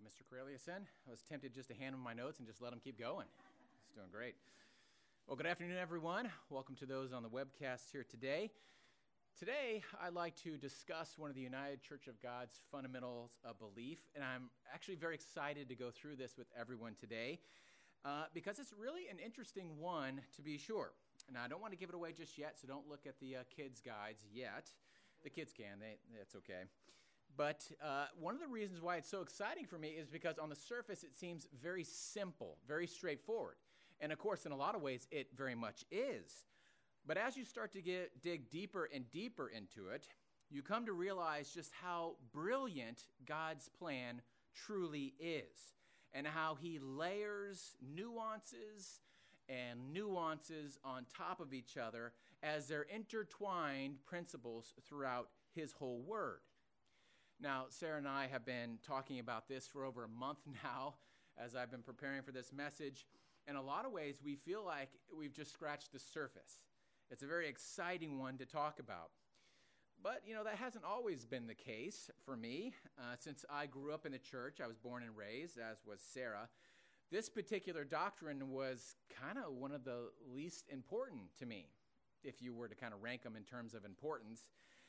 Mr. Corelius in? I was tempted just to hand him my notes and just let him keep going. He's doing great. Well, good afternoon, everyone. Welcome to those on the webcast here today. Today, I'd like to discuss one of the United Church of God's fundamentals of belief, and I'm actually very excited to go through this with everyone today because it's really an interesting one, to be sure. Now, I don't want to give it away just yet, so don't look at the kids' guides yet. The kids can. That's okay. But one of the reasons why it's so exciting for me is because on the surface it seems very simple, very straightforward. And of course, in a lot of ways, it very much is. But as you start to dig deeper and deeper into it, you come to realize just how brilliant God's plan truly is, and how he layers nuances and nuances on top of each other as they're intertwined principles throughout his whole word. Now, Sarah and I have been talking about this for over a month now as I've been preparing for this message. In a lot of ways, we feel like we've just scratched the surface. It's a very exciting one to talk about. But, that hasn't always been the case for me. Since I grew up in the church, I was born and raised, as was Sarah. This particular doctrine was kind of one of the least important to me, if you were to kind of rank them in terms of importance.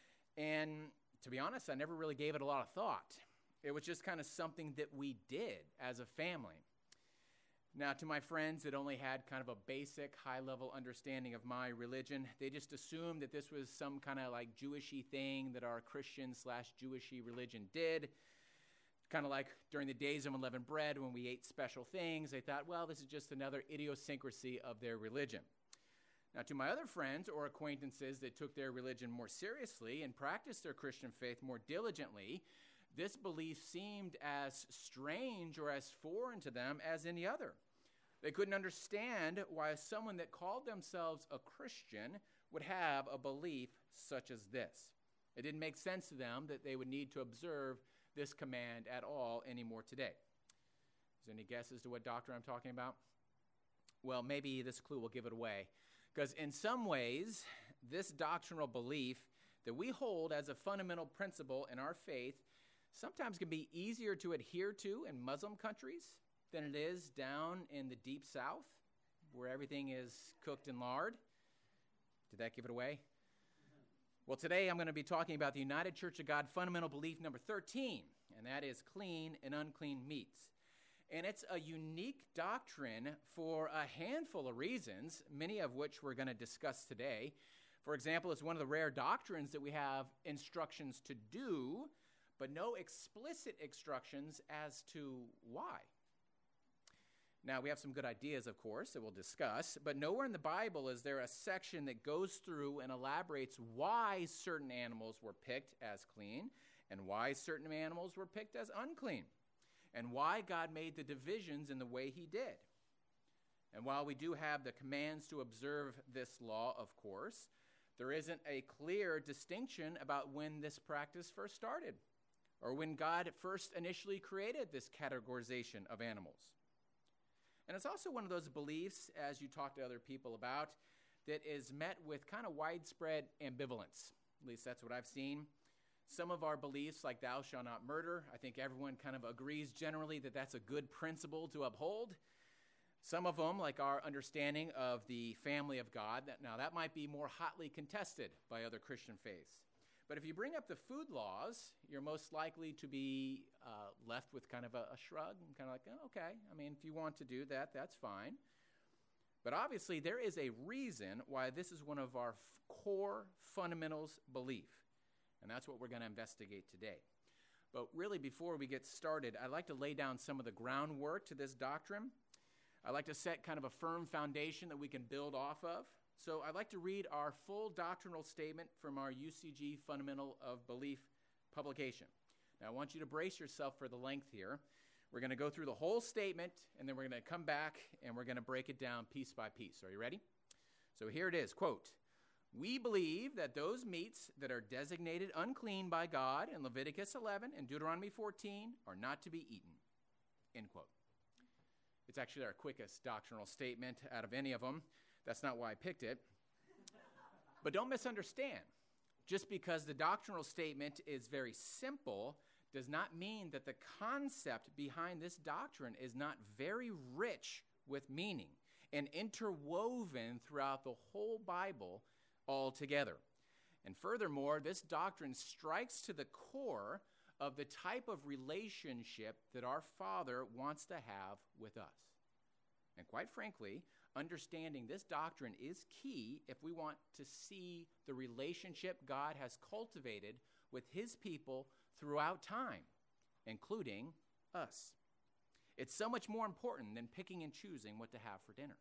And to be honest, I never really gave it a lot of thought. It was just kind of something that we did as a family. Now, to my friends that only had kind of a basic, high-level understanding of my religion, they just assumed that this was some kind of like Jewishy thing that our Christian/Jewishy religion did. Kind of like during the days of unleavened bread when we ate special things, they thought, well, this is just another idiosyncrasy of their religion. Now, to my other friends or acquaintances that took their religion more seriously and practiced their Christian faith more diligently, this belief seemed as strange or as foreign to them as any other. They couldn't understand why someone that called themselves a Christian would have a belief such as this. It didn't make sense to them that they would need to observe this command at all anymore today. Is there any guess as to what doctrine I'm talking about? Well, maybe this clue will give it away. Because in some ways, this doctrinal belief that we hold as a fundamental principle in our faith sometimes can be easier to adhere to in Muslim countries than it is down in the deep south, where everything is cooked in lard. Did that give it away? Well, today I'm going to be talking about the United Church of God fundamental belief number 13, and that is clean and unclean meats. And it's a unique doctrine for a handful of reasons, many of which we're going to discuss today. For example, it's one of the rare doctrines that we have instructions to do, but no explicit instructions as to why. Now, we have some good ideas, of course, that we'll discuss, but nowhere in the Bible is there a section that goes through and elaborates why certain animals were picked as clean and why certain animals were picked as unclean, and why God made the divisions in the way he did. And while we do have the commands to observe this law, of course, there isn't a clear distinction about when this practice first started or when God first initially created this categorization of animals. And it's also one of those beliefs, as you talk to other people about, that is met with kind of widespread ambivalence. At least that's what I've seen. Some of our beliefs, like thou shalt not murder, I think everyone kind of agrees generally that that's a good principle to uphold. Some of them, like our understanding of the family of God, that might be more hotly contested by other Christian faiths. But if you bring up the food laws, you're most likely to be left with kind of a shrug, and kind of like, oh, okay, I mean, if you want to do that, that's fine. But obviously, there is a reason why this is one of our core fundamentals belief. And that's what we're going to investigate today. But really, before we get started, I'd like to lay down some of the groundwork to this doctrine. I'd like to set kind of a firm foundation that we can build off of. So I'd like to read our full doctrinal statement from our UCG Fundamental of Belief publication. Now, I want you to brace yourself for the length here. We're going to go through the whole statement, and then we're going to come back, and we're going to break it down piece by piece. Are you ready? So here it is, quote, "We believe that those meats that are designated unclean by God in Leviticus 11 and Deuteronomy 14 are not to be eaten," end quote. It's actually our quickest doctrinal statement out of any of them. That's not why I picked it. But don't misunderstand. Just because the doctrinal statement is very simple does not mean that the concept behind this doctrine is not very rich with meaning and interwoven throughout the whole Bible altogether. And furthermore, this doctrine strikes to the core of the type of relationship that our Father wants to have with us. And quite frankly, understanding this doctrine is key if we want to see the relationship God has cultivated with his people throughout time, including us. It's so much more important than picking and choosing what to have for dinner.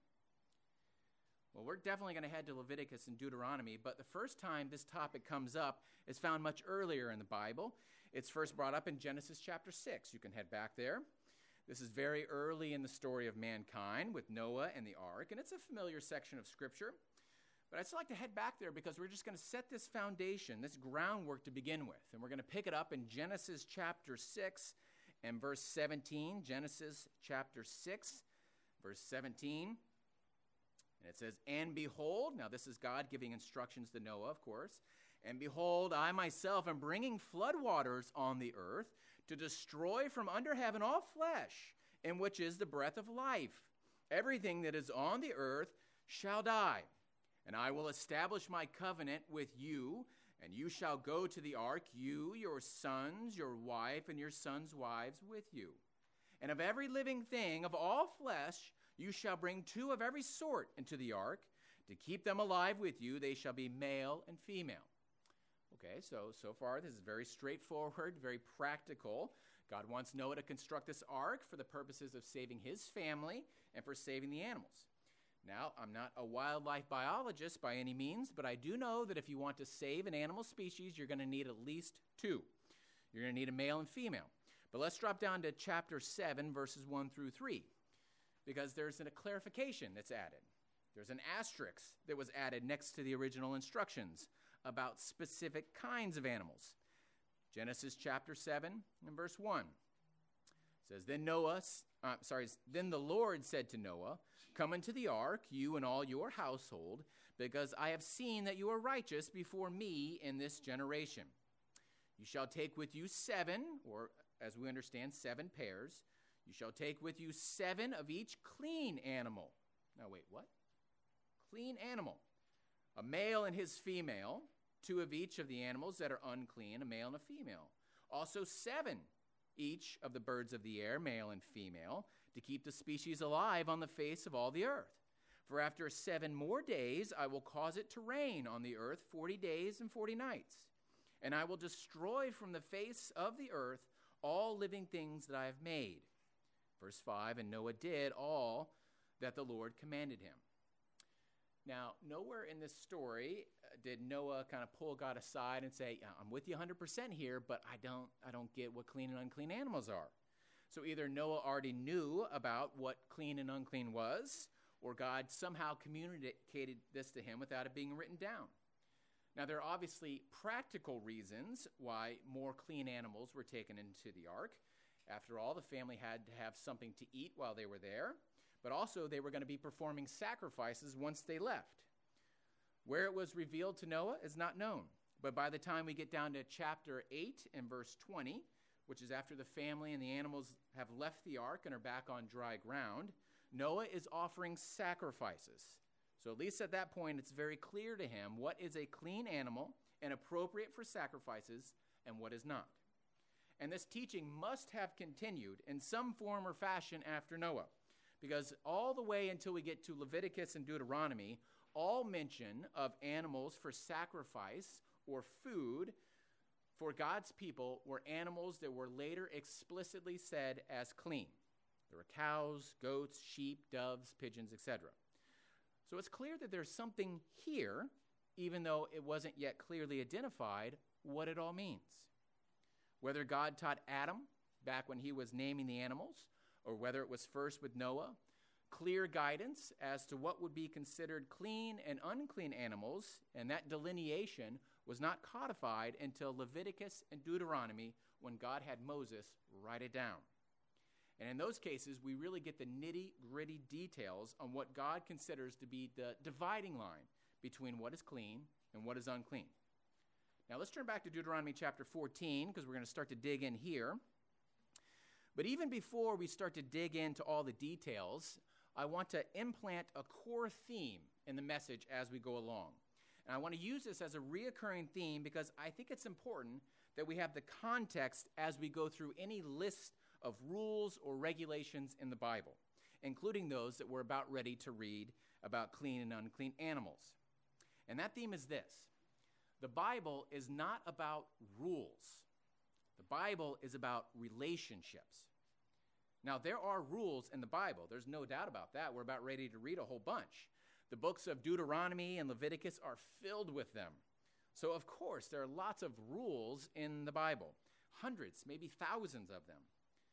Well, we're definitely going to head to Leviticus and Deuteronomy, but the first time this topic comes up is found much earlier in the Bible. It's first brought up in Genesis chapter 6. You can head back there. This is very early in the story of mankind with Noah and the ark, and it's a familiar section of Scripture. But I'd still like to head back there because we're just going to set this foundation, this groundwork to begin with. And we're going to pick it up in Genesis chapter 6 and verse 17. Genesis chapter 6, verse 17. And it says, "And behold," now this is God giving instructions to Noah, of course. "And behold, I myself am bringing floodwaters on the earth to destroy from under heaven all flesh, in which is the breath of life. Everything that is on the earth shall die. And I will establish my covenant with you, and you shall go to the ark, you, your sons, your wife, and your sons' wives with you. And of every living thing, of all flesh, you shall bring 2 of every sort into the ark, to keep them alive with you. They shall be male and female." Okay, so far this is very straightforward, very practical. God wants Noah to construct this ark for the purposes of saving his family and for saving the animals. Now, I'm not a wildlife biologist by any means, but I do know that if you want to save an animal species, you're going to need at least 2. You're going to need a male and female. But let's drop down to chapter 7, verses 1 through 3, because there's a clarification that's added. There's an asterisk that was added next to the original instructions about specific kinds of animals. Genesis chapter 7 and verse 1 says, Then the Lord said to Noah, "Come into the ark, you and all your household, because I have seen that you are righteous before me in this generation. You shall take with you 7, or as we understand, 7 pairs. You shall take with you 7 of each clean animal." Now wait, what? Clean animal. A male and his female, 2 of each of the animals that are unclean, a male and a female. Also 7 each of the birds of the air, male and female, to keep the species alive on the face of all the earth. For after 7 more days I will cause it to rain on the earth 40 days and 40 nights. And I will destroy from the face of the earth all living things that I have made. Verse 5, and Noah did all that the Lord commanded him. Now, nowhere in this story did Noah kind of pull God aside and say, I'm with you 100% here, but I don't get what clean and unclean animals are. So either Noah already knew about what clean and unclean was, or God somehow communicated this to him without it being written down. Now, there are obviously practical reasons why more clean animals were taken into the ark. After all, the family had to have something to eat while they were there, but also they were going to be performing sacrifices once they left. Where it was revealed to Noah is not known, but by the time we get down to chapter 8 and verse 20, which is after the family and the animals have left the ark and are back on dry ground, Noah is offering sacrifices. So at least at that point, it's very clear to him what is a clean animal and appropriate for sacrifices and what is not. And this teaching must have continued in some form or fashion after Noah, because all the way until we get to Leviticus and Deuteronomy, all mention of animals for sacrifice or food for God's people were animals that were later explicitly said as clean. There were cows, goats, sheep, doves, pigeons, etc. So it's clear that there's something here, even though it wasn't yet clearly identified what it all means. Whether God taught Adam back when he was naming the animals, or whether it was first with Noah, clear guidance as to what would be considered clean and unclean animals, and that delineation was not codified until Leviticus and Deuteronomy when God had Moses write it down. And in those cases, we really get the nitty-gritty details on what God considers to be the dividing line between what is clean and what is unclean. Now let's turn back to Deuteronomy chapter 14 because we're going to start to dig in here. But even before we start to dig into all the details, I want to implant a core theme in the message as we go along. And I want to use this as a reoccurring theme because I think it's important that we have the context as we go through any list of rules or regulations in the Bible, including those that we're about ready to read about clean and unclean animals. And that theme is this: the Bible is not about rules. The Bible is about relationships. Now, there are rules in the Bible. There's no doubt about that. We're about ready to read a whole bunch. The books of Deuteronomy and Leviticus are filled with them. So, of course, there are lots of rules in the Bible, hundreds, maybe thousands of them.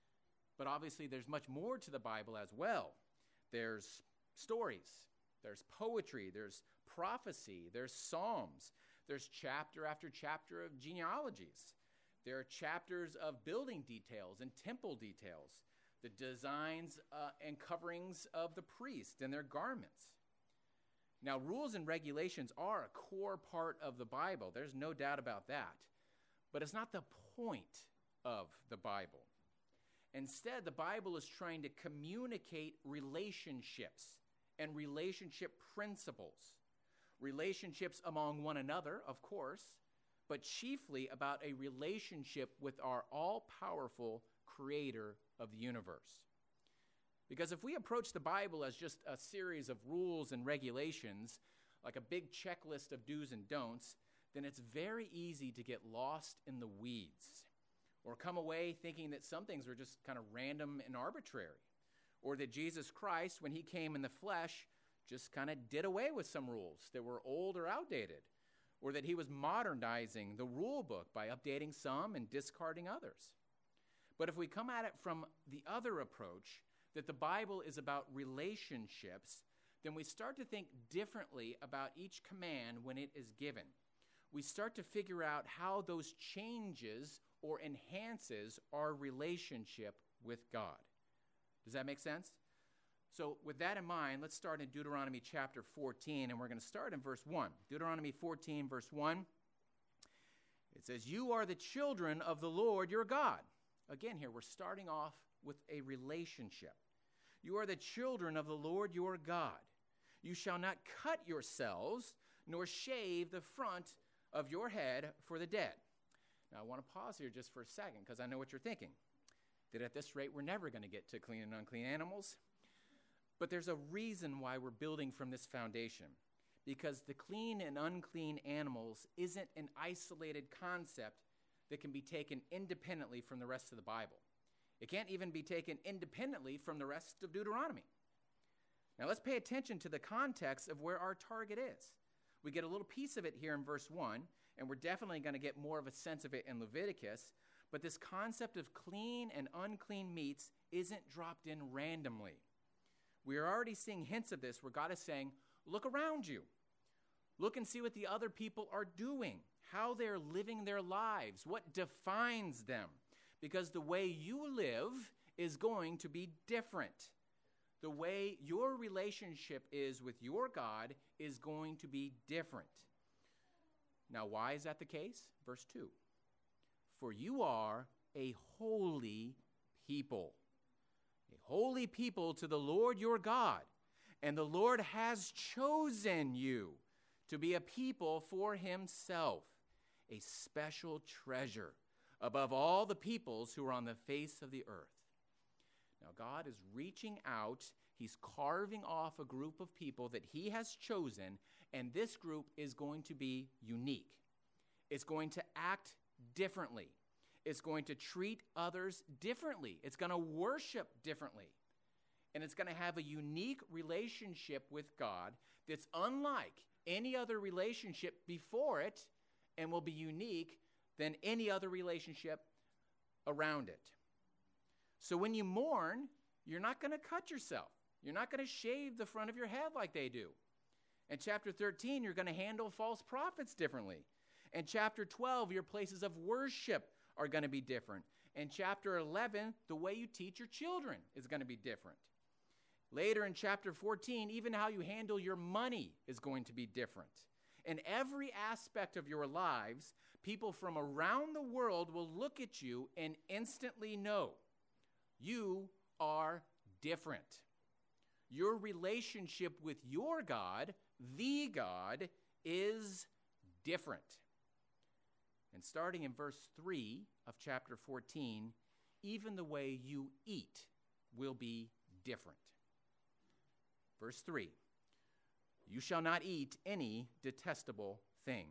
But obviously, there's much more to the Bible as well. There's stories, there's poetry, there's prophecy, there's psalms, there's chapter after chapter of genealogies. There are chapters of building details and temple details, the designs and coverings of the priest and their garments. Now, rules and regulations are a core part of the Bible. There's no doubt about that. But it's not the point of the Bible. Instead, the Bible is trying to communicate relationships and relationship principles. Relationships among one another, of course, but chiefly about a relationship with our all-powerful creator of the universe. Because if we approach the Bible as just a series of rules and regulations, like a big checklist of do's and don'ts, then it's very easy to get lost in the weeds, or come away thinking that some things are just kind of random and arbitrary, or that Jesus Christ, when he came in the flesh, just kind of did away with some rules that were old or outdated, or that he was modernizing the rule book by updating some and discarding others. But if we come at it from the other approach, that the Bible is about relationships, then we start to think differently about each command when it is given. We start to figure out how those changes or enhances our relationship with God. Does that make sense? So with that in mind, let's start in Deuteronomy chapter 14, and we're going to start in verse 1. Deuteronomy 14, verse 1. It says, "You are the children of the Lord your God." Again, here we're starting off with a relationship. "You are the children of the Lord your God. You shall not cut yourselves, nor shave the front of your head for the dead." Now, I want to pause here just for a second because I know what you're thinking. That at this rate, we're never going to get to clean and unclean animals. But there's a reason why we're building from this foundation. Because the clean and unclean animals isn't an isolated concept that can be taken independently from the rest of the Bible. It can't even be taken independently from the rest of Deuteronomy. Now let's pay attention to the context of where our target is. We get a little piece of it here in verse 1, and we're definitely going to get more of a sense of it in Leviticus, but this concept of clean and unclean meats isn't dropped in randomly. We are already seeing hints of this where God is saying, look around you. Look and see what the other people are doing, how they're living their lives, what defines them. Because the way you live is going to be different. The way your relationship is with your God is going to be different. Now, why is that the case? Verse 2. "For you are a holy people. A holy people to the Lord your God. And the Lord has chosen you to be a people for himself, a special treasure above all the peoples who are on the face of the earth." Now, God is reaching out. He's carving off a group of people that he has chosen, and this group is going to be unique. It's going to act differently. It's going to treat others differently. It's going to worship differently. And it's going to have a unique relationship with God that's unlike any other relationship before it and will be unique than any other relationship around it. So when you mourn, you're not going to cut yourself. You're not going to shave the front of your head like they do. In chapter 13, you're going to handle false prophets differently. In chapter 12, your places of worship are going to be different. In chapter 11, the way you teach your children is going to be different. Later in chapter 14, even how you handle your money is going to be different. In every aspect of your lives, people from around the world will look at you and instantly know you are different. Your relationship with your God, the God, is different. And starting in verse 3 of chapter 14, even the way you eat will be different. Verse 3, you shall not eat any detestable thing.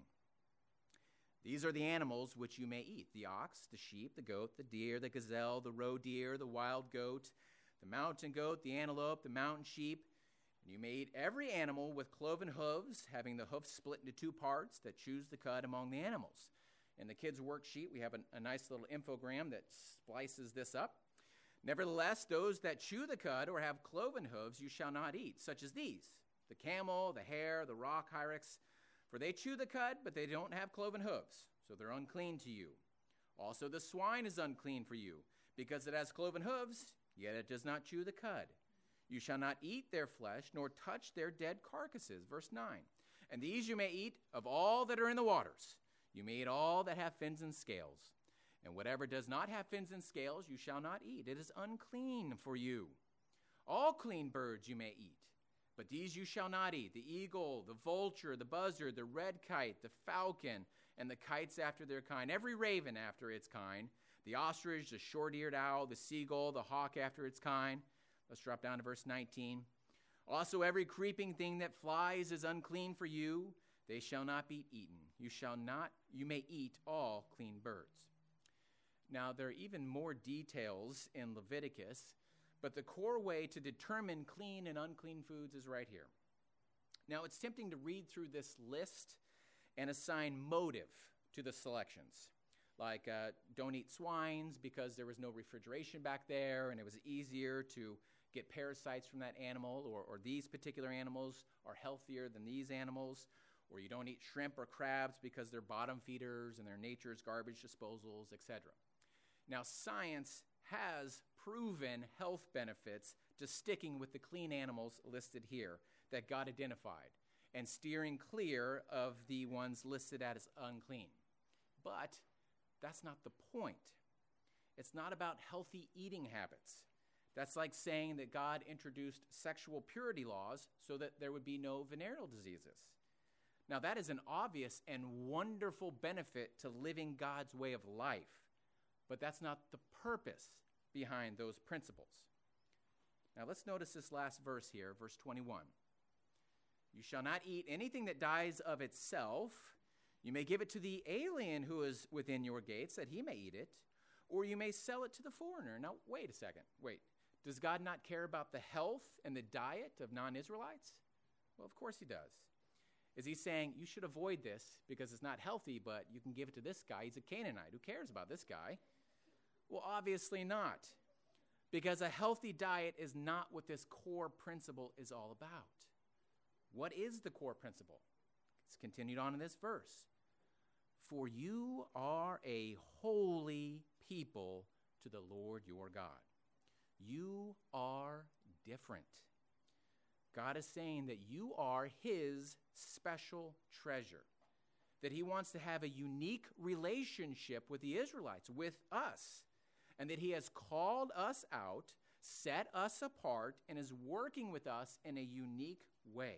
These are the animals which you may eat: the ox, the sheep, the goat, the deer, the gazelle, the roe deer, the wild goat, the mountain goat, the antelope, the mountain sheep. And you may eat every animal with cloven hooves, having the hoofs split into two parts, that chews the cud among the animals. In the kids' worksheet, we have a nice little infogram that splices this up. Nevertheless, those that chew the cud or have cloven hooves you shall not eat, such as these: the camel, the hare, the rock hyrax. For they chew the cud, but they don't have cloven hooves, so they're unclean to you. Also the swine is unclean for you, because it has cloven hooves, yet it does not chew the cud. You shall not eat their flesh, nor touch their dead carcasses. Verse 9. And these you may eat of all that are in the waters. You may eat all that have fins and scales. And whatever does not have fins and scales you shall not eat. It is unclean for you. All clean birds you may eat, but these you shall not eat: the eagle, the vulture, the buzzard, the red kite, the falcon, and the kites after their kind, every raven after its kind, the ostrich, the short-eared owl, the seagull, the hawk after its kind. Let's drop down to verse 19. Also every creeping thing that flies is unclean for you. They shall not be eaten. You may eat all clean birds. Now, there are even more details in Leviticus, but the core way to determine clean and unclean foods is right here. Now, it's tempting to read through this list and assign motive to the selections. Like, don't eat swines because there was no refrigeration back there and it was easier to get parasites from that animal, or these particular animals are healthier than these animals, or you don't eat shrimp or crabs because they're bottom feeders and they're nature's garbage disposals, etc. Now, science has proven health benefits to sticking with the clean animals listed here that God identified and steering clear of the ones listed as unclean. But that's not the point. It's not about healthy eating habits. That's like saying that God introduced sexual purity laws so that there would be no venereal diseases. Now, that is an obvious and wonderful benefit to living God's way of life, but that's not the purpose behind those principles. Now, let's notice this last verse here, verse 21. You shall not eat anything that dies of itself. You may give it to the alien who is within your gates, that he may eat it, or you may sell it to the foreigner. Now, wait a second. Wait. Does God not care about the health and the diet of non-Israelites? Well, of course he does. Is he saying you should avoid this because it's not healthy, but you can give it to this guy? He's a Canaanite. Who cares about this guy? Well, obviously not, because a healthy diet is not what this core principle is all about. What is the core principle? It's continued on in this verse. For you are a holy people to the Lord your God. You are different. God is saying that you are his special treasure, that he wants to have a unique relationship with the Israelites, with us, and that he has called us out, set us apart, and is working with us in a unique way.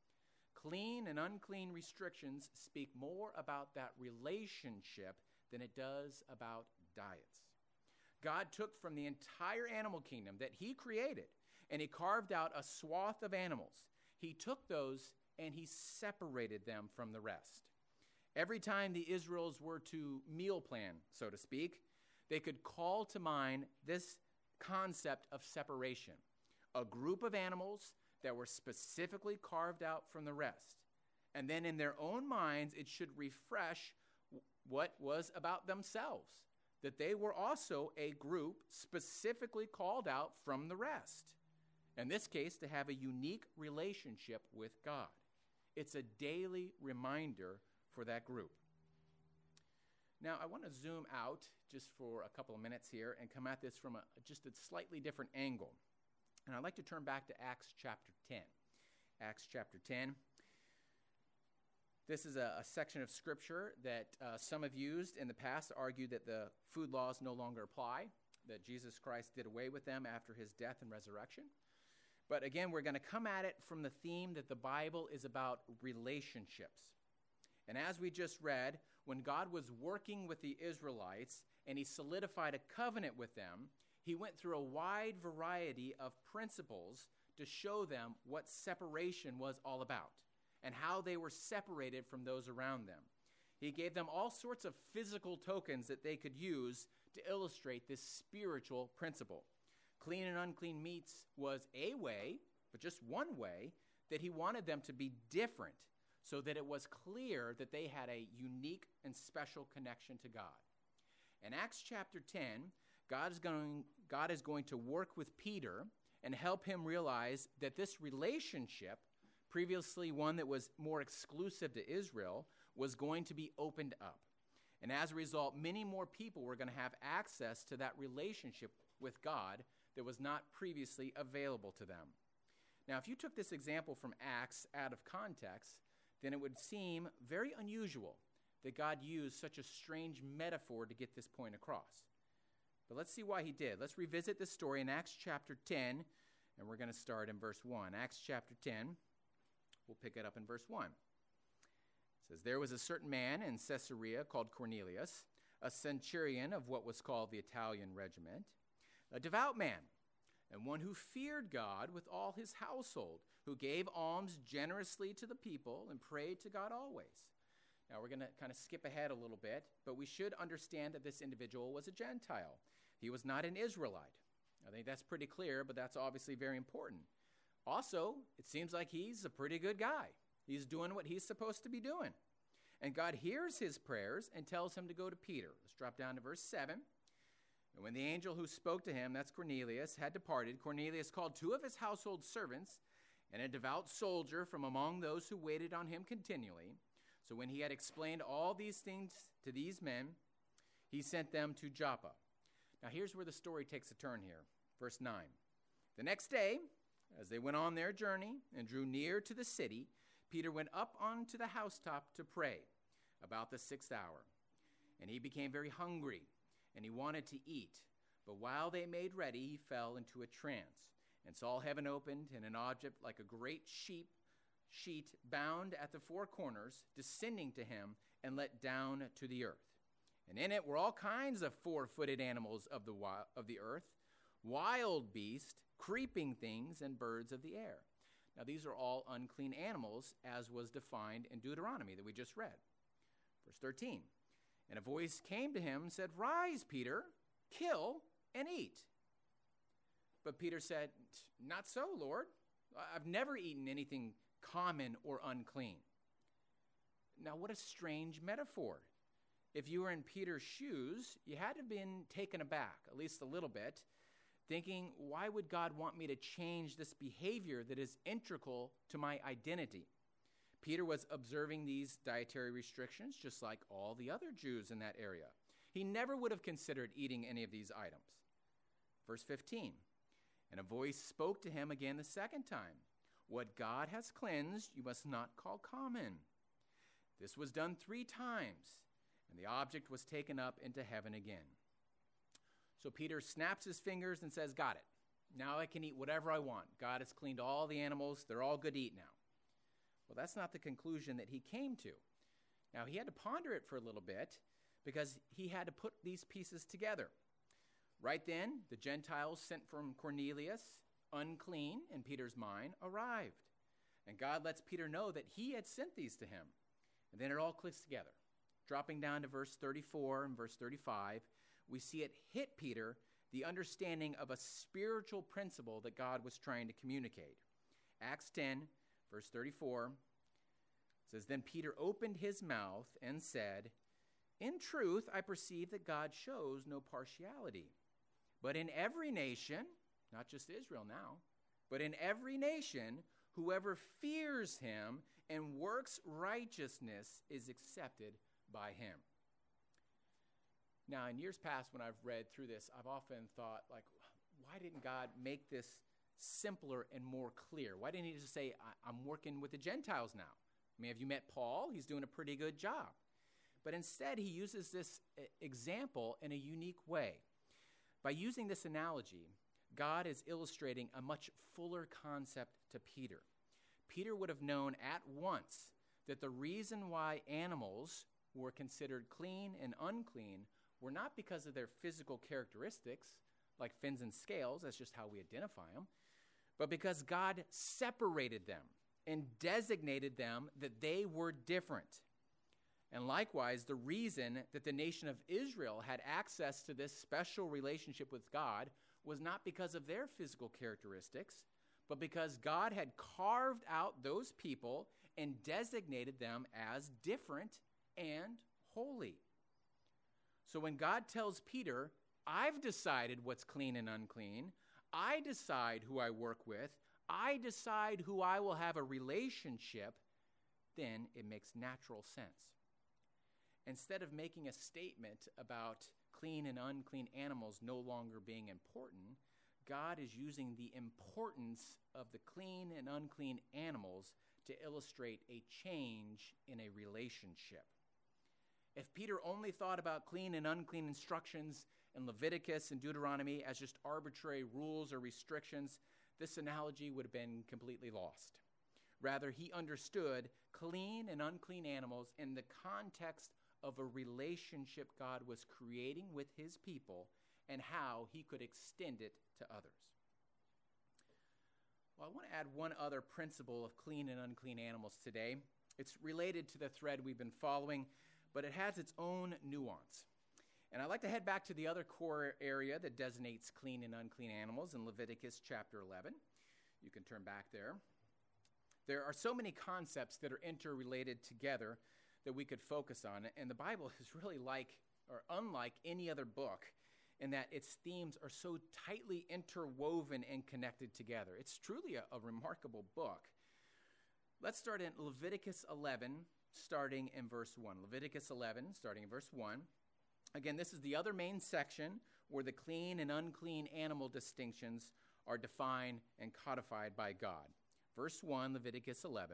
Clean and unclean restrictions speak more about that relationship than it does about diets. God took from the entire animal kingdom that he created, and he carved out a swath of animals. He took those and he separated them from the rest. Every time the Israels were to meal plan, so to speak, they could call to mind this concept of separation. A group of animals that were specifically carved out from the rest. And then in their own minds, it should refresh what was about themselves, that they were also a group specifically called out from the rest. In this case, to have a unique relationship with God. It's a daily reminder for that group. Now, I want to zoom out just for a couple of minutes here and come at this from just a slightly different angle. And I'd like to turn back to Acts chapter 10. Acts chapter 10. This is a section of Scripture that some have used in the past to argue that the food laws no longer apply, that Jesus Christ did away with them after his death and resurrection. But again, we're going to come at it from the theme that the Bible is about relationships. And as we just read, when God was working with the Israelites and he solidified a covenant with them, he went through a wide variety of principles to show them what separation was all about and how they were separated from those around them. He gave them all sorts of physical tokens that they could use to illustrate this spiritual principle. Clean and unclean meats was a way, but just one way, that he wanted them to be different so that it was clear that they had a unique and special connection to God. In Acts chapter 10, God is going to work with Peter and help him realize that this relationship, previously one that was more exclusive to Israel, was going to be opened up. And as a result, many more people were going to have access to that relationship with God that was not previously available to them. Now, if you took this example from Acts out of context, then it would seem very unusual that God used such a strange metaphor to get this point across. But let's see why he did. Let's revisit this story in Acts chapter 10, and we're going to start in verse 1. Acts chapter 10, we'll pick it up in verse 1. It says, "There was a certain man in Caesarea called Cornelius, a centurion of what was called the Italian regiment, a devout man, and one who feared God with all his household, who gave alms generously to the people and prayed to God always." Now, we're going to kind of skip ahead a little bit, but we should understand that this individual was a Gentile. He was not an Israelite. I think that's pretty clear, but that's obviously very important. Also, it seems like he's a pretty good guy. He's doing what he's supposed to be doing. And God hears his prayers and tells him to go to Peter. Let's drop down to verse 7. "And when the angel who spoke to him," that's Cornelius, "had departed, Cornelius called 2 of his household servants and a devout soldier from among those who waited on him continually. So when he had explained all these things to these men, he sent them to Joppa." Now here's where the story takes a turn here. Verse 9. "The next day, as they went on their journey and drew near to the city, Peter went up onto the housetop to pray about the 6th hour. And he became very hungry, and he wanted to eat. But while they made ready, he fell into a trance, and saw heaven opened, and an object like a great sheet bound at the 4 corners, descending to him and let down to the earth. And in it were all kinds of 4-footed animals of the earth, wild beasts, creeping things, and birds of the air." Now these are all unclean animals, as was defined in Deuteronomy that we just read. Verse 13. "And a voice came to him and said, 'Rise, Peter, kill and eat.' But Peter said, 'Not so, Lord. I've never eaten anything common or unclean.'" Now, what a strange metaphor. If you were in Peter's shoes, you had to have been taken aback, at least a little bit, thinking, why would God want me to change this behavior that is integral to my identity? Peter was observing these dietary restrictions just like all the other Jews in that area. He never would have considered eating any of these items. Verse 15. "And a voice spoke to him again the second time. 'What God has cleansed, you must not call common.' This was done 3 times, and the object was taken up into heaven again." So Peter snaps his fingers and says, "Got it. Now I can eat whatever I want. God has cleaned all the animals. They're all good to eat now." Well, that's not the conclusion that he came to. Now, he had to ponder it for a little bit because he had to put these pieces together. Right then, the Gentiles sent from Cornelius, unclean in Peter's mind, arrived. And God lets Peter know that he had sent these to him. And then it all clicks together. Dropping down to verse 34 and verse 35, we see it hit Peter the understanding of a spiritual principle that God was trying to communicate. Acts 10, verse 34, says, "Then Peter opened his mouth and said, 'In truth, I perceive that God shows no partiality. But in every nation,'" not just Israel now, "'but in every nation, whoever fears him and works righteousness is accepted by him.'" Now, in years past, when I've read through this, I've often thought, like, why didn't God make this simpler and more clear? Why didn't he just say, "I'm working with the Gentiles now"? I mean, have you met Paul? He's doing a pretty good job. But instead, he uses this example in a unique way. By using this analogy, God is illustrating a much fuller concept to Peter. Peter would have known at once that the reason why animals were considered clean and unclean were not because of their physical characteristics, like fins and scales, that's just how we identify them, but because God separated them and designated them that they were different. And likewise, the reason that the nation of Israel had access to this special relationship with God was not because of their physical characteristics, but because God had carved out those people and designated them as different and holy. So when God tells Peter, I've decided what's clean and unclean, I decide who I work with, I decide who I will have a relationship, then it makes natural sense. Instead of making a statement about clean and unclean animals no longer being important, God is using the importance of the clean and unclean animals to illustrate a change in a relationship. If Peter only thought about clean and unclean instructions in Leviticus and Deuteronomy as just arbitrary rules or restrictions, this analogy would have been completely lost. Rather, he understood clean and unclean animals in the context of a relationship God was creating with his people and how he could extend it to others. Well, I want to add one other principle of clean and unclean animals today. It's related to the thread we've been following, but it has its own nuance. And I'd like to head back to the other core area that designates clean and unclean animals in Leviticus chapter 11. You can turn back there. There are so many concepts that are interrelated together that we could focus on. And the Bible is really unlike any other book in that its themes are so tightly interwoven and connected together. It's truly a remarkable book. Let's start in Leviticus 11, starting in verse 1. Leviticus 11, starting in verse 1. Again, this is the other main section where the clean and unclean animal distinctions are defined and codified by God. Verse 1, Leviticus 11.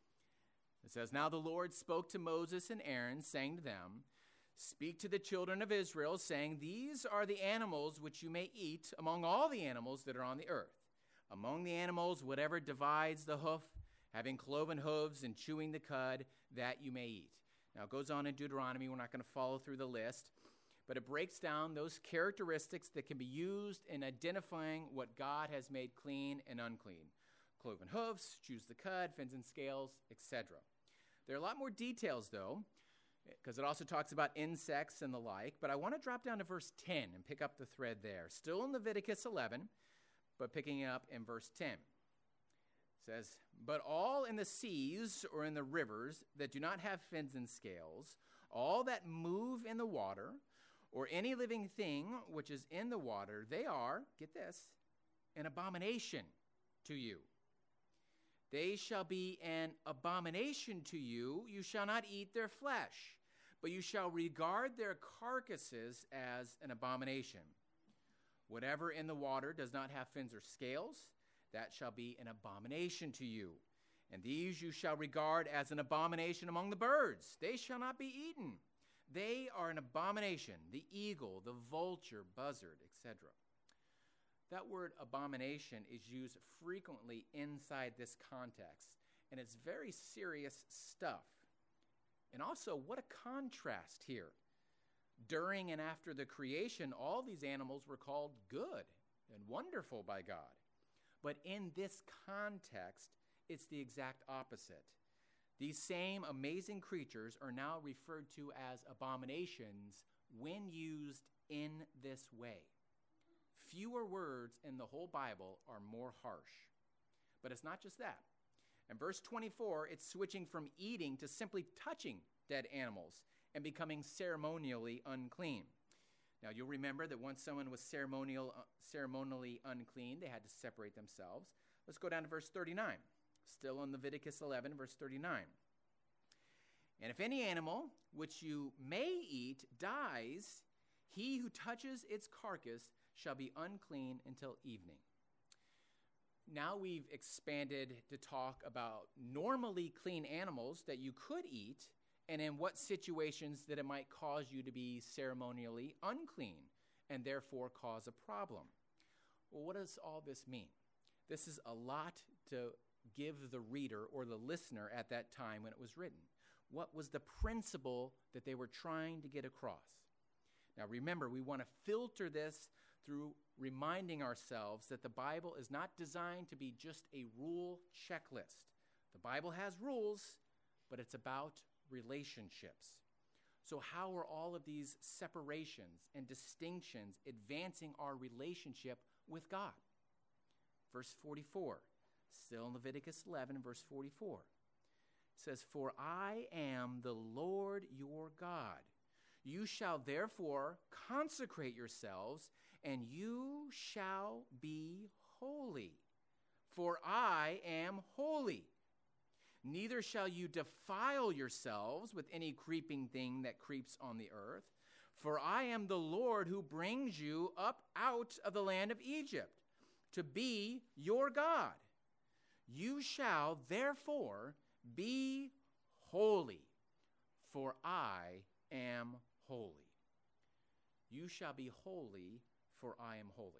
It says, Now the Lord spoke to Moses and Aaron, saying to them, Speak to the children of Israel, saying, These are the animals which you may eat among all the animals that are on the earth. Among the animals, whatever divides the hoof, having cloven hooves and chewing the cud, that you may eat. Now it goes on in Deuteronomy. We're not going to follow through the list, but it breaks down those characteristics that can be used in identifying what God has made clean and unclean. Cloven hoofs, chews the cud, fins and scales, etc. There are a lot more details, though, because it also talks about insects and the like, but I want to drop down to verse 10 and pick up the thread there. Still in Leviticus 11, but picking it up in verse 10. It says, But all in the seas or in the rivers that do not have fins and scales, all that move in the water, or any living thing which is in the water, they are, get this, an abomination to you. They shall be an abomination to you. You shall not eat their flesh, but you shall regard their carcasses as an abomination. Whatever in the water does not have fins or scales, that shall be an abomination to you. And these you shall regard as an abomination among the birds. They shall not be eaten. They are an abomination, the eagle, the vulture, buzzard, etc. That word abomination is used frequently inside this context, and it's very serious stuff. And also, what a contrast here. During and after the creation, all these animals were called good and wonderful by God. But in this context, it's the exact opposite. These same amazing creatures are now referred to as abominations when used in this way. Fewer words in the whole Bible are more harsh. But it's not just that. In verse 24, it's switching from eating to simply touching dead animals and becoming ceremonially unclean. Now, you'll remember that once someone was ceremonially unclean, they had to separate themselves. Let's go down to verse 39. Still in Leviticus 11, verse 39. And if any animal which you may eat dies, he who touches its carcass shall be unclean until evening. now we've expanded to talk about normally clean animals that you could eat and in what situations that it might cause you to be ceremonially unclean and therefore cause a problem. Well, what does all this mean? This is a lot to give the reader or the listener at that time when it was written. What was the principle that they were trying to get across? Now remember, we want to filter this through reminding ourselves that the Bible is not designed to be just a rule checklist. The Bible has rules, but it's about relationships. So how are all of these separations and distinctions advancing our relationship with God? Verse 44, still in Leviticus 11, verse 44. It says, "For I am the Lord your God. You shall therefore consecrate yourselves, and you shall be holy. For I am holy. Neither shall you defile yourselves with any creeping thing that creeps on the earth. For I am the Lord who brings you up out of the land of Egypt to be your God. You shall therefore be holy, for I am holy." You shall be holy, for I am holy.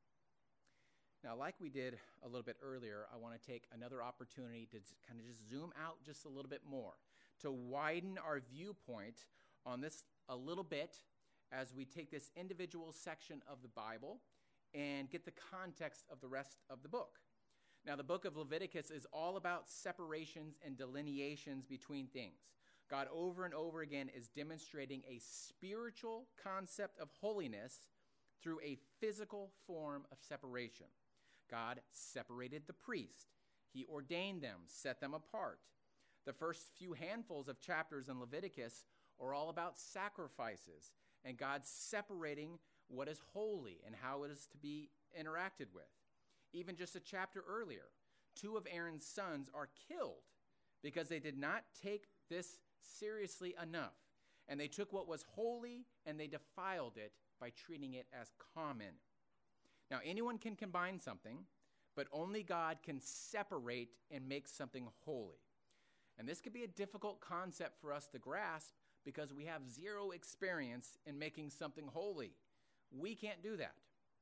Now, like we did a little bit earlier, I want to take another opportunity to kind of just zoom out just a little bit more, to widen our viewpoint on this a little bit as we take this individual section of the Bible and get the context of the rest of the book. Now, the book of Leviticus is all about separations and delineations between things. God over and over again is demonstrating a spiritual concept of holiness through a physical form of separation. God separated the priest. He ordained them, set them apart. The first few handfuls of chapters in Leviticus are all about sacrifices and God separating what is holy and how it is to be interacted with. Even just a chapter earlier, 2 of Aaron's sons are killed because they did not take this seriously enough. And they took what was holy and they defiled it by treating it as common. Now, anyone can combine something, but only God can separate and make something holy. And this could be a difficult concept for us to grasp because we have zero experience in making something holy. We can't do that.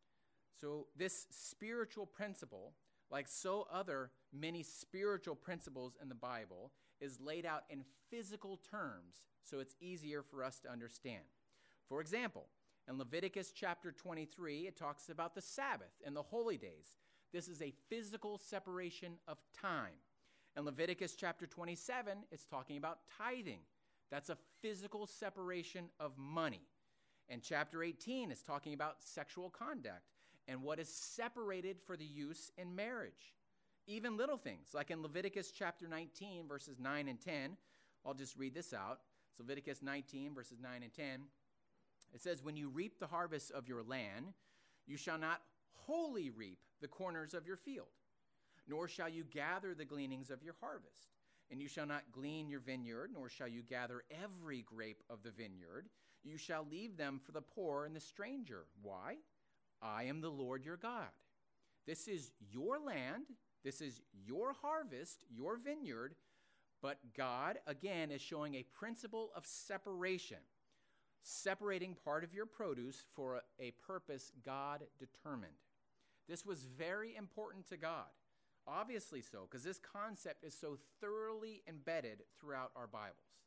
So this spiritual principle, like so other many spiritual principles in the Bible, is laid out in physical terms so it's easier for us to understand. For example, in Leviticus chapter 23, it talks about the Sabbath and the holy days. This is a physical separation of time. In Leviticus chapter 27, it's talking about tithing. That's a physical separation of money. And chapter 18 is talking about sexual conduct and what is separated for the use in marriage. Even little things, like in Leviticus chapter 19, verses 9 and 10. I'll just read this out. It's Leviticus 19, verses 9 and 10. It says, "When you reap the harvest of your land, you shall not wholly reap the corners of your field, nor shall you gather the gleanings of your harvest. And you shall not glean your vineyard, nor shall you gather every grape of the vineyard. You shall leave them for the poor and the stranger." Why? "I am the Lord your God. This is your land. This is your harvest, your vineyard." But God, again, is showing a principle of separation, separating part of your produce for a purpose God determined. This was very important to God. Obviously so, because this concept is so thoroughly embedded throughout our Bibles.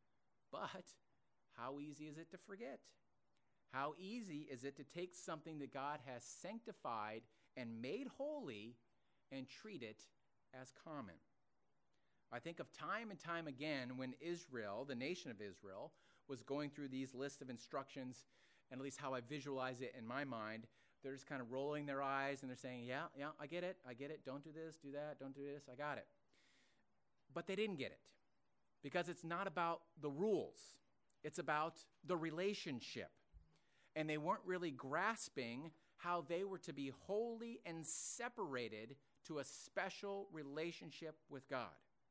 But how easy is it to forget? How easy is it to take something that God has sanctified and made holy and treat it as common? I think of time and time again when Israel, the nation of Israel, was going through these lists of instructions, and at least how I visualize it in my mind, they're just kind of rolling their eyes and they're saying, yeah, I get it, don't do this, do that, don't do this, I got it. But they didn't get it because it's not about the rules, it's about the relationship. And they weren't really grasping how they were to be holy and separated to a special relationship with God.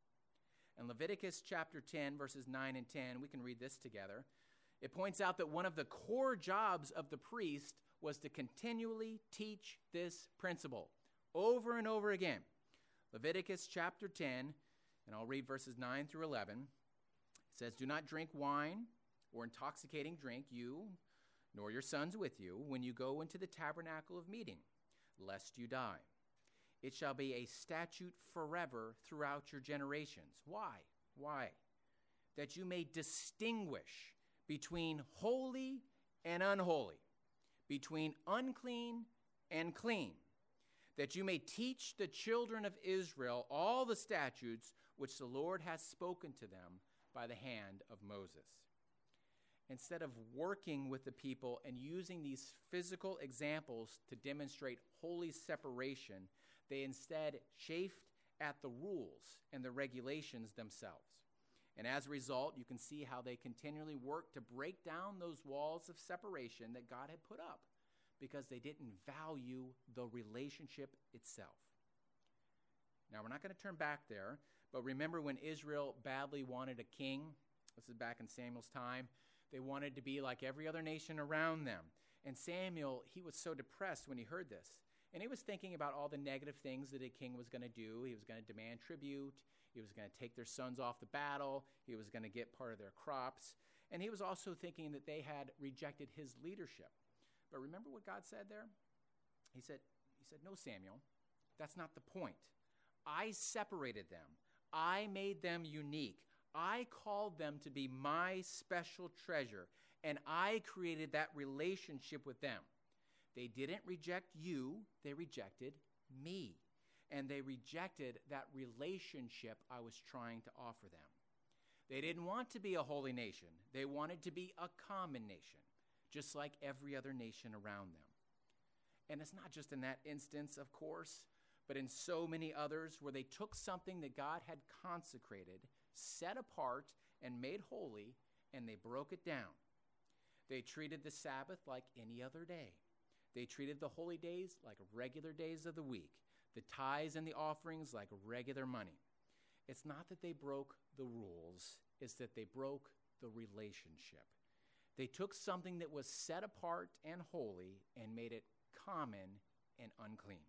In Leviticus chapter 10, verses 9 and 10, we can read this together. It points out that one of the core jobs of the priest was to continually teach this principle. over and over again. Leviticus chapter 10, and I'll read verses 9 through 11. It says, "Do not drink wine or intoxicating drink, you nor your sons with you, when you go into the tabernacle of meeting, lest you die. It shall be a statute forever throughout your generations." Why? Why? "That you may distinguish between holy and unholy, between unclean and clean, that you may teach the children of Israel all the statutes which the Lord has spoken to them by the hand of Moses." Instead of working with the people and using these physical examples to demonstrate holy separation, they instead chafed at the rules and the regulations themselves. And as a result, you can see how they continually worked to break down those walls of separation that God had put up because they didn't value the relationship itself. Now, we're not going to turn back there, but remember when Israel badly wanted a king? This is back in Samuel's time. They wanted to be like every other nation around them. And Samuel, he was so depressed when he heard this. And he was thinking about all the negative things that a king was going to do. He was going to demand tribute. He was going to take their sons off the battle. He was going to get part of their crops. And he was also thinking that they had rejected his leadership. But remember what God said there? He said, "No, Samuel, that's not the point. I separated them. I made them unique. I called them to be my special treasure, and I created that relationship with them. They didn't reject you, they rejected me. And they rejected that relationship I was trying to offer them. They didn't want to be a holy nation. They wanted to be a common nation, just like every other nation around them." And it's not just in that instance, of course, but in so many others where they took something that God had consecrated, set apart, and made holy, and they broke it down. They treated the Sabbath like any other day. They treated the holy days like regular days of the week, the tithes and the offerings like regular money. It's not that they broke the rules, it's that they broke the relationship. They took something that was set apart and holy and made it common and unclean.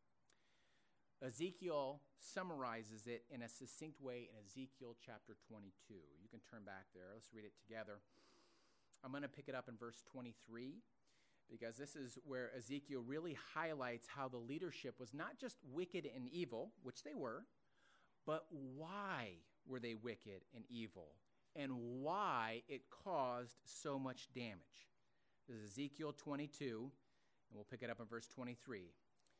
Ezekiel summarizes it in a succinct way in Ezekiel chapter 22. You can turn back there. Let's read it together. I'm going to pick it up in verse 23 because this is where Ezekiel really highlights how the leadership was not just wicked and evil, which they were, but why were they wicked and evil and why it caused so much damage. This is Ezekiel 22, and we'll pick it up in verse 23.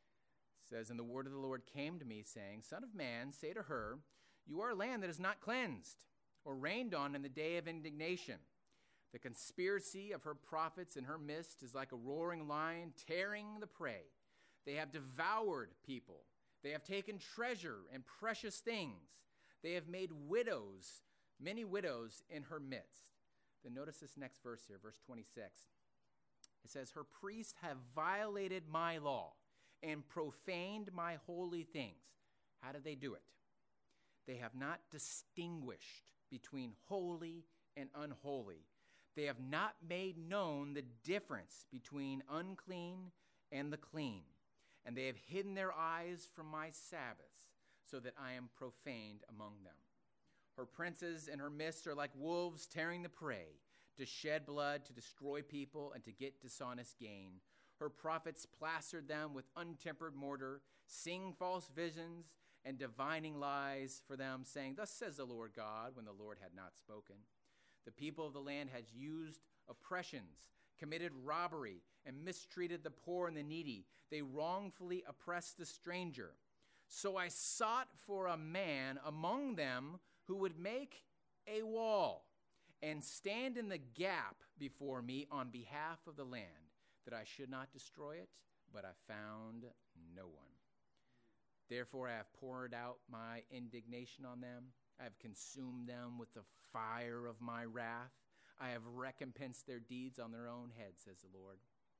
It says, "And the word of the Lord came to me, saying, Son of man, say to her, you are a land that is not cleansed or rained on in the day of indignation. The conspiracy of her prophets in her midst is like a roaring lion tearing the prey. They have devoured people. They have taken treasure and precious things. They have made widows, many widows in her midst." Then notice this next verse here, verse 26. It says, "Her priests have violated my law and profaned my holy things." How did they do it? They have not distinguished between holy and unholy. They have not made known the difference between unclean and the clean. And they have hidden their eyes from my Sabbaths, so that I am profaned among them. Her princes in her midst are like wolves tearing the prey, to shed blood, to destroy people, and to get dishonest gain. Her prophets plastered them with untempered mortar, sing false visions, and divining lies for them, saying, Thus says the Lord God, when the Lord had not spoken. The people of the land had used oppressions, committed robbery, and mistreated the poor and the needy. They wrongfully oppressed the stranger. So I sought for a man among them who would make a wall and stand in the gap before me on behalf of the land, that I should not destroy it, but I found no one. Therefore I have poured out my indignation on them. I have consumed them with the fire of my wrath. I have recompensed their deeds on their own head, says the Lord.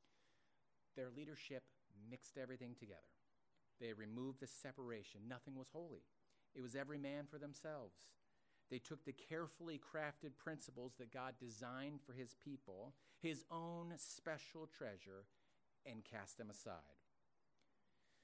Their leadership mixed everything together. They removed the separation. Nothing was holy. It was every man for themselves. They took the carefully crafted principles that God designed for his people, his own special treasure, and cast them aside.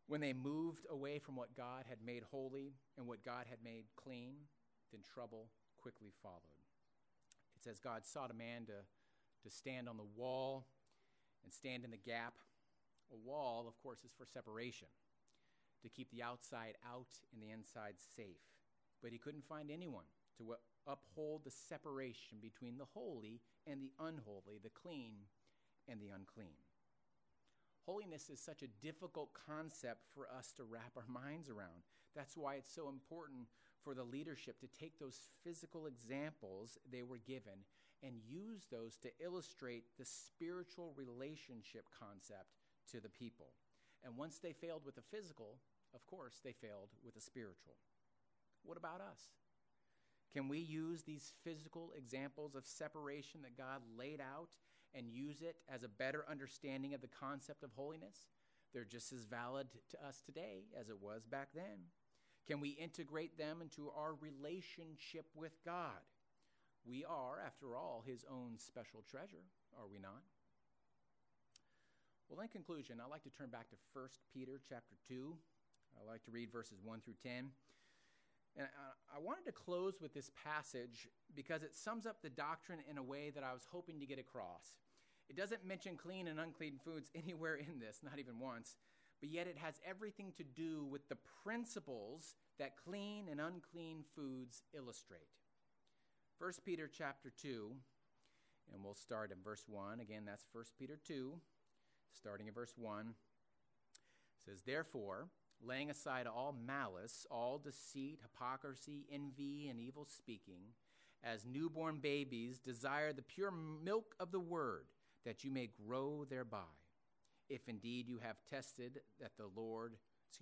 When they moved away from what God had made holy and what God had made clean, then trouble quickly followed. It says God sought a man to stand on the wall and stand in the gap. A wall, of course, is for separation, to keep the outside out and the inside safe. But he couldn't find anyone to uphold the separation between the holy and the unholy, the clean and the unclean. Holiness is such a difficult concept for us to wrap our minds around. That's why it's so important for the leadership to take those physical examples they were given and use those to illustrate the spiritual relationship concept to the people. And once they failed with the physical, of course, they failed with the spiritual. What about us? Can we use these physical examples of separation that God laid out and use it as a better understanding of the concept of holiness? They're just as valid to us today as it was back then. Can we integrate them into our relationship with God? We are, after all, his own special treasure, are we not? Well, in conclusion, I'd like to turn back to 1 Peter chapter 2. I'd like to read verses 1 through 10. And I wanted to close with this passage because it sums up the doctrine in a way that I was hoping to get across. It doesn't mention clean and unclean foods anywhere in this, not even once, but yet it has everything to do with the principles that clean and unclean foods illustrate. 1 Peter chapter 2, and we'll start in verse 1. Again, that's 1 Peter 2, starting in verse 1. It says, "Therefore, laying aside all malice, all deceit, hypocrisy, envy, and evil speaking, as newborn babies desire the pure milk of the word, that you may grow thereby. If indeed you have tasted that the Lord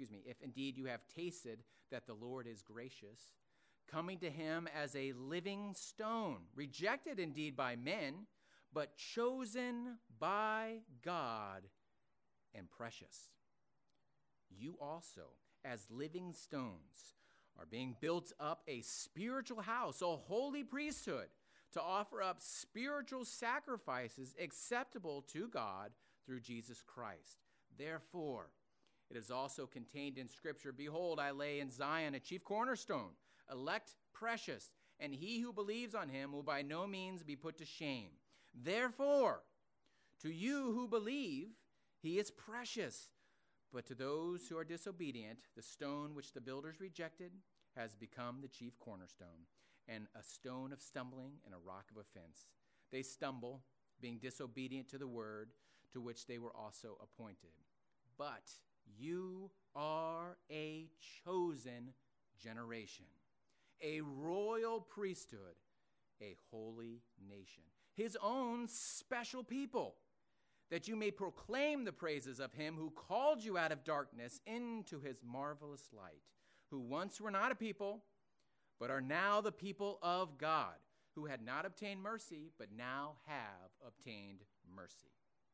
is gracious, coming to him as a living stone, rejected indeed by men, but chosen by God and precious. You also, as living stones, are being built up a spiritual house, a holy priesthood, to offer up spiritual sacrifices acceptable to God through Jesus Christ. Therefore, it is also contained in Scripture, behold, I lay in Zion a chief cornerstone, elect, precious, and he who believes on him will by no means be put to shame. Therefore, to you who believe, he is precious. But to those who are disobedient, the stone which the builders rejected has become the chief cornerstone, and a stone of stumbling and a rock of offense. They stumble, being disobedient to the word to which they were also appointed. But you are a chosen generation, a royal priesthood, a holy nation, his own special people, that you may proclaim the praises of him who called you out of darkness into his marvelous light, who once were not a people, but are now the people of God, who had not obtained mercy, but now have obtained mercy.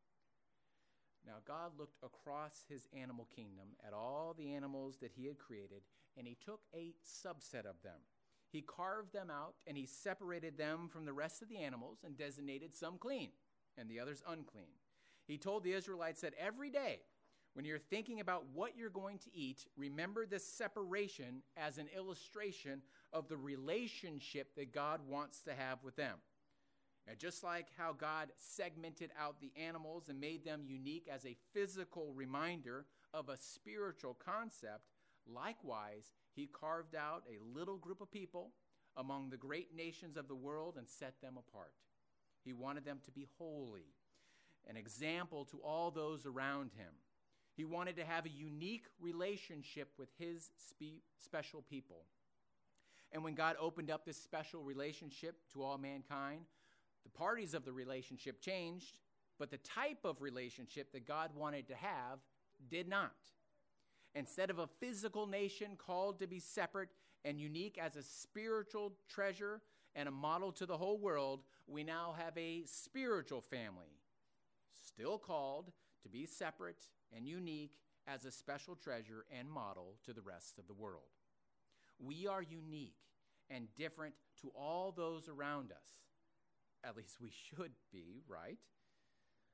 Now God looked across his animal kingdom at all the animals that he had created, and he took a subset of them. He carved them out, and he separated them from the rest of the animals and designated some clean and the others unclean. He told the Israelites that every day, when you're thinking about what you're going to eat, remember this separation as an illustration of the relationship that God wants to have with them. And just like how God segmented out the animals and made them unique as a physical reminder of a spiritual concept, likewise, he carved out a little group of people among the great nations of the world and set them apart. He wanted them to be holy, an example to all those around him. He wanted to have a unique relationship with his special people. And when God opened up this special relationship to all mankind, the parties of the relationship changed, but the type of relationship that God wanted to have did not. Instead of a physical nation called to be separate and unique as a spiritual treasure and a model to the whole world, we now have a spiritual family, still called to be separate and unique as a special treasure and model to the rest of the world. We are unique and different to all those around us. At least we should be, right?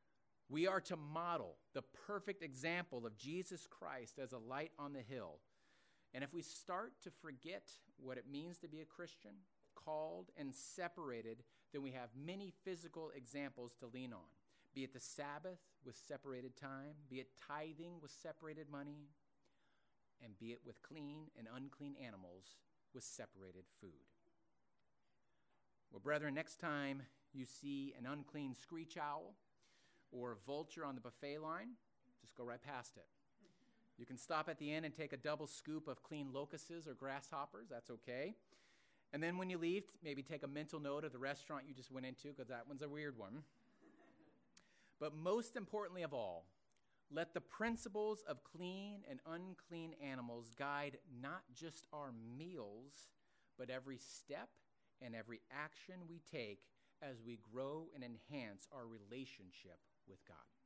We are to model the perfect example of Jesus Christ as a light on the hill. And if we start to forget what it means to be a Christian, called and separated, then we have many physical examples to lean on. Be it the Sabbath with separated time, be it tithing with separated money, and be it with clean and unclean animals with separated food. Well, brethren, next time you see an unclean screech owl or a vulture on the buffet line, just go right past it. You can stop at the end and take a double scoop of clean locusts or grasshoppers. That's okay. And then when you leave, maybe take a mental note of the restaurant you just went into, because that one's a weird one. But most importantly of all, let the principles of clean and unclean animals guide not just our meals, but every step and every action we take as we grow and enhance our relationship with God.